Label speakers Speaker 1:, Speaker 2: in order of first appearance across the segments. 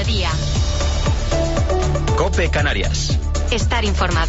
Speaker 1: Mediodía.
Speaker 2: COPE Canarias.
Speaker 1: Estar informado.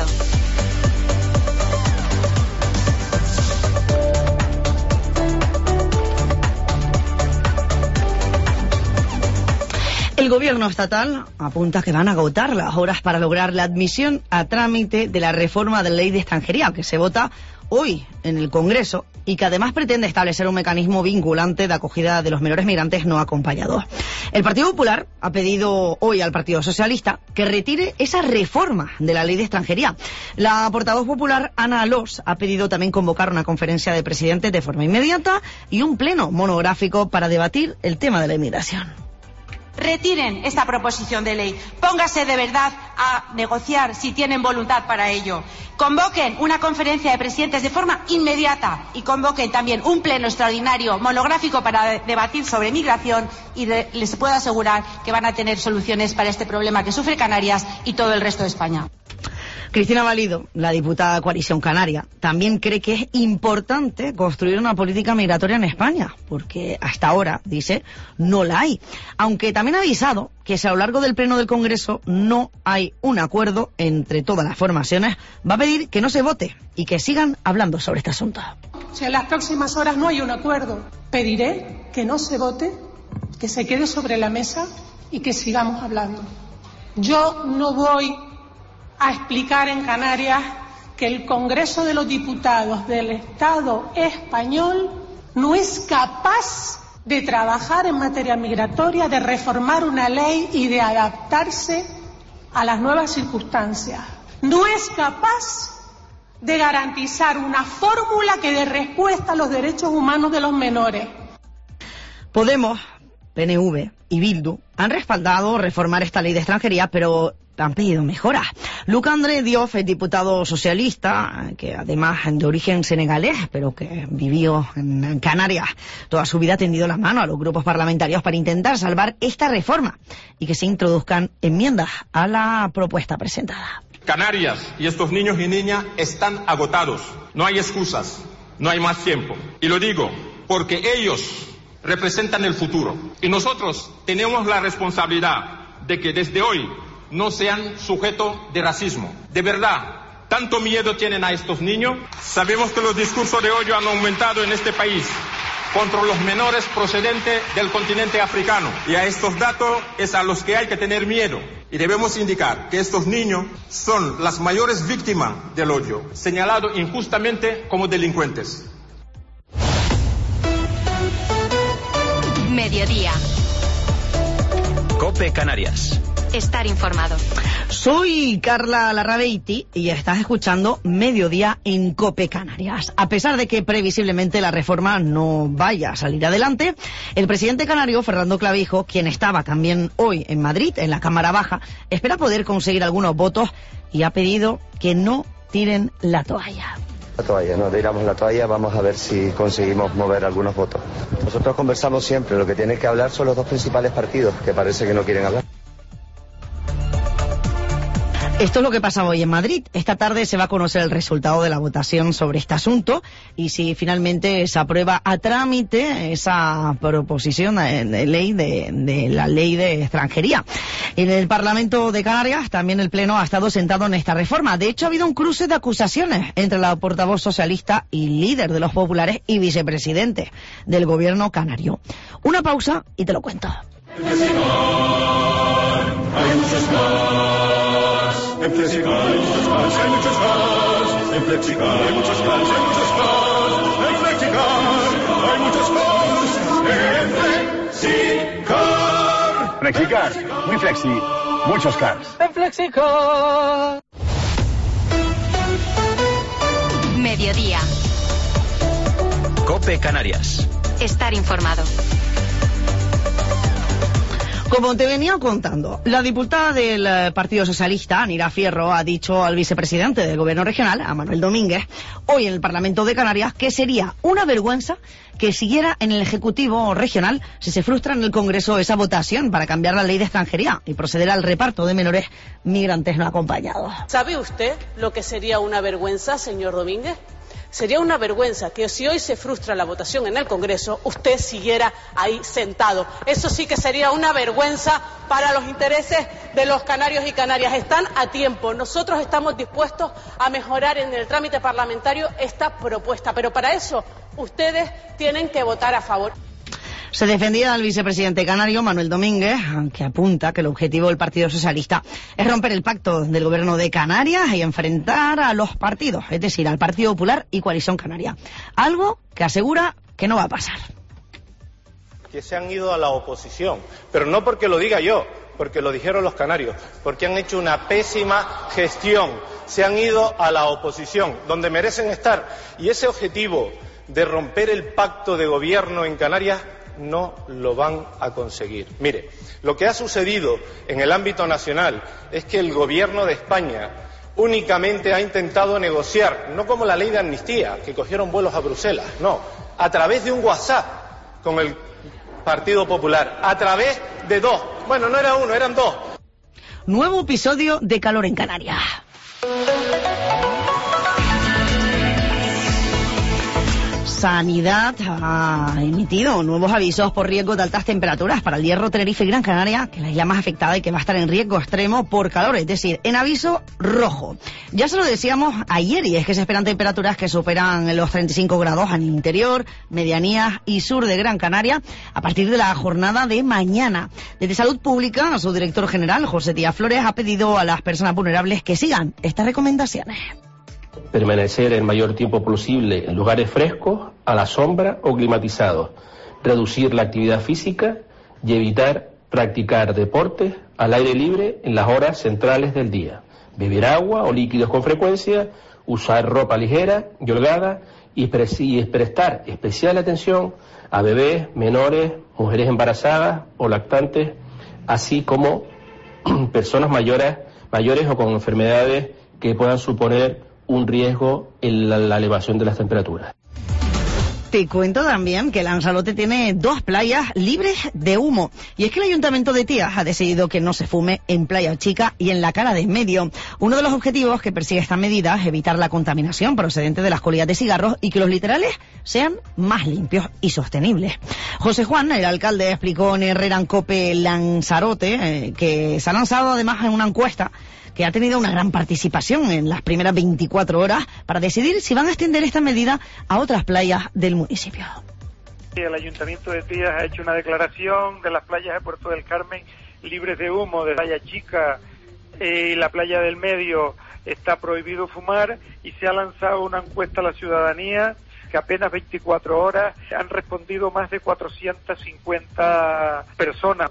Speaker 3: El gobierno estatal apunta que van a agotar las horas para lograr la admisión a trámite de la reforma de la ley de extranjería, que se vota hoy en el Congreso y que además pretende establecer un mecanismo vinculante de acogida de los menores migrantes no acompañados. El Partido Popular ha pedido hoy al Partido Socialista que retire esa reforma de la ley de extranjería. La portavoz popular, Ana Alós, ha pedido también convocar una conferencia de presidentes de forma inmediata y un pleno monográfico para debatir el tema de la inmigración.
Speaker 4: Retiren esta proposición de ley. Póngase de verdad a negociar si tienen voluntad para ello. Convoquen una conferencia de presidentes de forma inmediata y convoquen también un pleno extraordinario monográfico para debatir sobre migración y les puedo asegurar que van a tener soluciones para este problema que sufre Canarias y todo el resto de España.
Speaker 3: Cristina Valido, la diputada de Coalición Canaria, también cree que es importante construir una política migratoria en España, porque hasta ahora, dice, no la hay. Aunque también ha avisado que si a lo largo del pleno del Congreso no hay un acuerdo entre todas las formaciones, va a pedir que no se vote y que sigan hablando sobre este asunto.
Speaker 5: Si en las próximas horas no hay un acuerdo, pediré que no se vote, que se quede sobre la mesa y que sigamos hablando. Yo no voy a explicar en Canarias que el Congreso de los Diputados del Estado español no es capaz de trabajar en materia migratoria, de reformar una ley y de adaptarse a las nuevas circunstancias. No es capaz de garantizar una fórmula que dé respuesta a los derechos humanos de los menores.
Speaker 3: Podemos, PNV y Bildu han respaldado reformar esta ley de extranjería, pero han pedido mejoras. Luc André Diouf, el diputado socialista, que además de origen senegalés, pero que vivió en Canarias toda su vida, ha tendido la mano a los grupos parlamentarios para intentar salvar esta reforma y que se introduzcan enmiendas a la propuesta presentada.
Speaker 6: Canarias y estos niños y niñas están agotados. No hay excusas, no hay más tiempo. Y lo digo porque ellos representan el futuro. Y nosotros tenemos la responsabilidad de que desde hoy no sean sujetos de racismo. De verdad, ¿tanto miedo tienen a estos niños? Sabemos que los discursos de odio han aumentado en este país contra los menores procedentes del continente africano. Y a estos datos es a los que hay que tener miedo. Y debemos indicar que estos niños son las mayores víctimas del odio, señalados injustamente como delincuentes.
Speaker 1: Mediodía.
Speaker 2: COPE Canarias.
Speaker 1: Estar informado.
Speaker 3: Soy Carla Larrabeiti y estás escuchando Mediodía en COPE Canarias. A pesar de que previsiblemente la reforma no vaya a salir adelante, el presidente canario, Fernando Clavijo, quien estaba también hoy en Madrid, en la Cámara Baja, espera poder conseguir algunos votos y ha pedido que no tiren la toalla.
Speaker 7: La toalla, no tiramos la toalla, vamos a ver si conseguimos mover algunos votos. Nosotros conversamos siempre, lo que tienen que hablar son los dos principales partidos, que parece que no quieren hablar.
Speaker 3: Esto es lo que pasa hoy en Madrid. Esta tarde se va a conocer el resultado de la votación sobre este asunto y si finalmente se aprueba a trámite esa proposición de ley de la ley de extranjería. En el Parlamento de Canarias también el Pleno ha estado sentado en esta reforma. De hecho, ha habido un cruce de acusaciones entre la portavoz socialista y líder de los populares y vicepresidente del gobierno canario. Una pausa y te lo cuento.
Speaker 8: En Flexicar hay muchos cars, hay muchos cars. En Flexicar hay muchos cars, hay muchos cars. En Flexicar hay muchos cars. En Flexicar.
Speaker 9: Flexicar, muy flexi, muchos cars.
Speaker 3: En Flexicar.
Speaker 1: Mediodía.
Speaker 2: COPE Canarias.
Speaker 1: Estar informado.
Speaker 3: Como te venía contando, la diputada del Partido Socialista, Anira Fierro, ha dicho al vicepresidente del Gobierno regional, a Manuel Domínguez, hoy en el Parlamento de Canarias, que sería una vergüenza que siguiera en el Ejecutivo regional si se frustra en el Congreso esa votación para cambiar la ley de extranjería y proceder al reparto de menores migrantes no acompañados.
Speaker 10: ¿Sabe usted lo que sería una vergüenza, señor Domínguez? Sería una vergüenza que si hoy se frustra la votación en el Congreso, usted siguiera ahí sentado. Eso sí que sería una vergüenza para los intereses de los canarios y canarias. Están a tiempo. Nosotros estamos dispuestos a mejorar en el trámite parlamentario esta propuesta, pero para eso ustedes tienen que votar a favor.
Speaker 3: Se defendía al vicepresidente canario, Manuel Domínguez, que apunta que el objetivo del Partido Socialista es romper el pacto del Gobierno de Canarias y enfrentar a los partidos, es decir, al Partido Popular y Coalición Canaria. Algo que asegura que no va a pasar.
Speaker 11: Que se han ido a la oposición, pero no porque lo diga yo, porque lo dijeron los canarios, porque han hecho una pésima gestión. Se han ido a la oposición, donde merecen estar. Y ese objetivo de romper el pacto de gobierno en Canarias no lo van a conseguir. Mire, lo que ha sucedido en el ámbito nacional es que el Gobierno de España únicamente ha intentado negociar, no como la ley de amnistía, que cogieron vuelos a Bruselas, no, a través de un WhatsApp con el Partido Popular, a través de dos, bueno, no era uno, eran dos.
Speaker 3: Nuevo episodio de calor en Canarias. Sanidad ha emitido nuevos avisos por riesgo de altas temperaturas para el Hierro, Tenerife y Gran Canaria, que es la isla más afectada y que va a estar en riesgo extremo por calor, es decir, en aviso rojo. Ya se lo decíamos ayer, y es que se esperan temperaturas que superan los 35 grados en el interior, medianías y sur de Gran Canaria a partir de la jornada de mañana. Desde Salud Pública, su director general, José Díaz Flores, ha pedido a las personas vulnerables que sigan estas recomendaciones.
Speaker 12: Permanecer el mayor tiempo posible en lugares frescos, a la sombra o climatizados. Reducir la actividad física y evitar practicar deportes al aire libre en las horas centrales del día. Beber agua o líquidos con frecuencia, usar ropa ligera y holgada y prestar especial atención a bebés, menores, mujeres embarazadas o lactantes, así como personas mayores o con enfermedades que puedan suponer un riesgo en la elevación de las temperaturas.
Speaker 3: Te cuento también que Lanzarote tiene 2 playas libres de humo. Y es que el Ayuntamiento de Tías ha decidido que no se fume en Playa Chica y en la Cala de Medio. Uno de los objetivos que persigue esta medida es evitar la contaminación procedente de las colillas de cigarros y que los litorales sean más limpios y sostenibles. José Juan, el alcalde, explicó en Herrera en Cope Lanzarote que se ha lanzado además en una encuesta que ha tenido una gran participación en las primeras 24 horas para decidir si van a extender esta medida a otras playas del municipio.
Speaker 13: El Ayuntamiento de Tías ha hecho una declaración de las playas de Puerto del Carmen libres de humo, de Playa Chica y la Playa del Medio está prohibido fumar, y se ha lanzado una encuesta a la ciudadanía que apenas 24 horas han respondido más de 450 personas.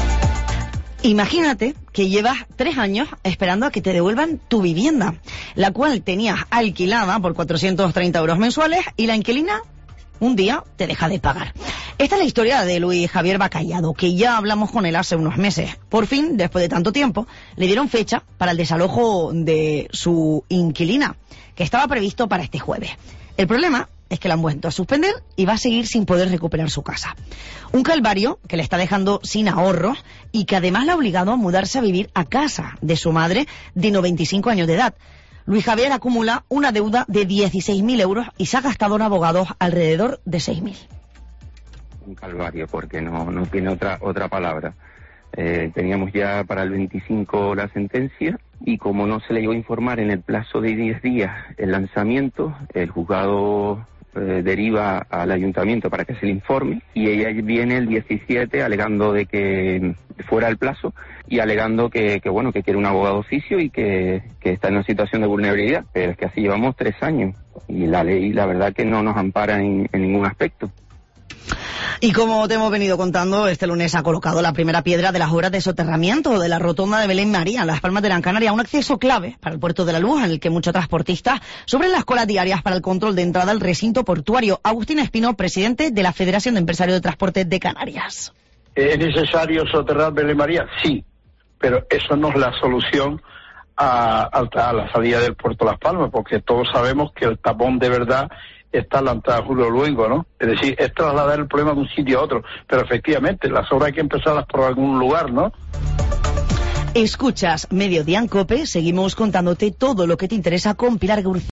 Speaker 3: Imagínate que llevas 3 años esperando a que te devuelvan tu vivienda, la cual tenías alquilada por 430 euros mensuales, y la inquilina un día te deja de pagar. Esta es la historia de Luis Javier Bacallado, que ya hablamos con él hace unos meses. Por fin, después de tanto tiempo, le dieron fecha para el desalojo de su inquilina, que estaba previsto para este jueves. El problema es que la han vuelto a suspender y va a seguir sin poder recuperar su casa. Un calvario que le está dejando sin ahorros y que además la ha obligado a mudarse a vivir a casa de su madre de 95 años de edad. Luis Javier acumula una deuda de 16.000 euros y se ha gastado en abogados alrededor de 6.000.
Speaker 14: Un calvario, porque no tiene otra palabra. Teníamos ya para el 25 la sentencia, y como no se le iba a informar en el plazo de 10 días el lanzamiento, el juzgado deriva al ayuntamiento para que se le informe, y ella viene el 17 alegando de que fuera el plazo y alegando que quiere un abogado oficio y que está en una situación de vulnerabilidad. Pero es que así llevamos 3 años y la ley, la verdad, que no nos ampara en ningún aspecto.
Speaker 3: Y como te hemos venido contando, este lunes ha colocado la primera piedra de las obras de soterramiento de la rotonda de Belén María en Las Palmas de Gran Canaria, un acceso clave para el puerto de la Luz, en el que muchos transportistas sufren las colas diarias para el control de entrada al recinto portuario. Agustín Espino, presidente de la Federación de Empresarios de Transporte de Canarias.
Speaker 15: ¿Es necesario soterrar Belén María? Sí, pero eso no es la solución a la salida del puerto de Las Palmas, porque todos sabemos que el tapón de verdad está en la entrada de Julio Luengo, ¿no? Es decir, es trasladar el problema de un sitio a otro, pero efectivamente las obras hay que empezarlas por algún lugar, ¿no?
Speaker 3: Escuchas Mediodía en COPE, seguimos contándote todo lo que te interesa con Pilar Gurcia.